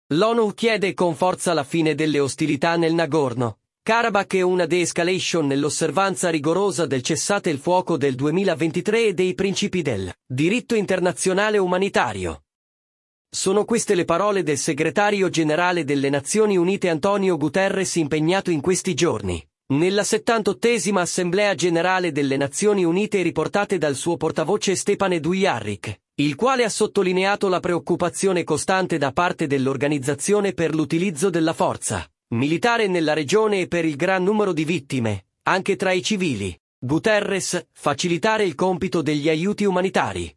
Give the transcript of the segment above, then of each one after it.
L'ONU chiede con forza la fine delle ostilità nel Nagorno-Karabakh e una de-escalation nell'osservanza rigorosa del cessate il fuoco del 2023 e dei principi del diritto internazionale umanitario. Sono queste le parole del segretario generale delle Nazioni Unite Antonio Guterres impegnato in questi giorni nella 78esima Assemblea Generale delle Nazioni Unite riportate dal suo portavoce Stepane Dujarric, il quale ha sottolineato la preoccupazione costante da parte dell'organizzazione per l'utilizzo della forza militare nella regione e per il gran numero di vittime, anche tra i civili. Guterres, facilitare il compito degli aiuti umanitari.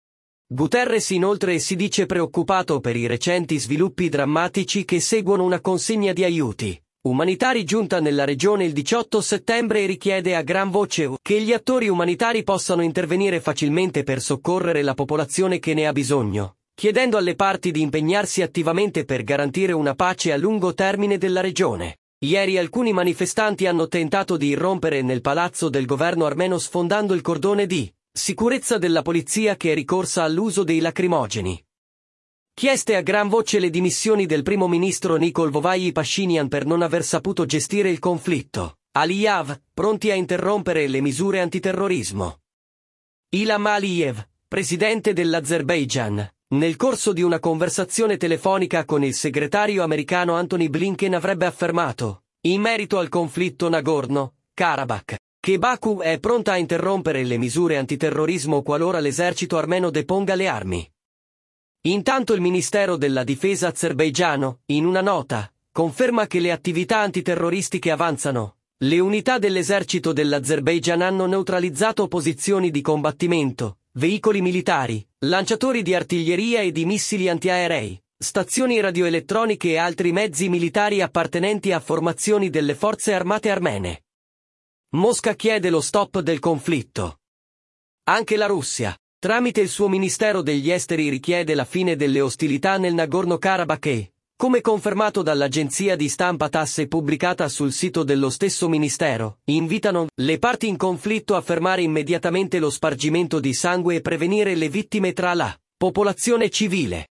Guterres inoltre si dice preoccupato per i recenti sviluppi drammatici che seguono una consegna di aiuti umanitari giunta nella regione il 18 settembre e richiede a gran voce che gli attori umanitari possano intervenire facilmente per soccorrere la popolazione che ne ha bisogno, chiedendo alle parti di impegnarsi attivamente per garantire una pace a lungo termine della regione. Ieri alcuni manifestanti hanno tentato di irrompere nel palazzo del governo armeno sfondando il cordone di sicurezza della polizia che è ricorsa all'uso dei lacrimogeni. Chieste a gran voce le dimissioni del primo ministro Nikol Vovayi Pashinyan per non aver saputo gestire il conflitto. Aliyev, pronti a interrompere le misure antiterrorismo. Ilham Aliyev, presidente dell'Azerbaigian, nel corso di una conversazione telefonica con il segretario americano Anthony Blinken avrebbe affermato, in merito al conflitto Nagorno-Karabakh, che Baku è pronta a interrompere le misure antiterrorismo qualora l'esercito armeno deponga le armi. Intanto il Ministero della Difesa azerbaigiano, in una nota, conferma che le attività antiterroristiche avanzano. Le unità dell'esercito dell'Azerbaigian hanno neutralizzato posizioni di combattimento, veicoli militari, lanciatori di artiglieria e di missili antiaerei, stazioni radioelettroniche e altri mezzi militari appartenenti a formazioni delle forze armate armene. Mosca chiede lo stop del conflitto. Anche la Russia, tramite il suo Ministero degli Esteri, richiede la fine delle ostilità nel Nagorno-Karabakh e, come confermato dall'agenzia di stampa TASS e pubblicata sul sito dello stesso Ministero, invitano le parti in conflitto a fermare immediatamente lo spargimento di sangue e prevenire le vittime tra la popolazione civile.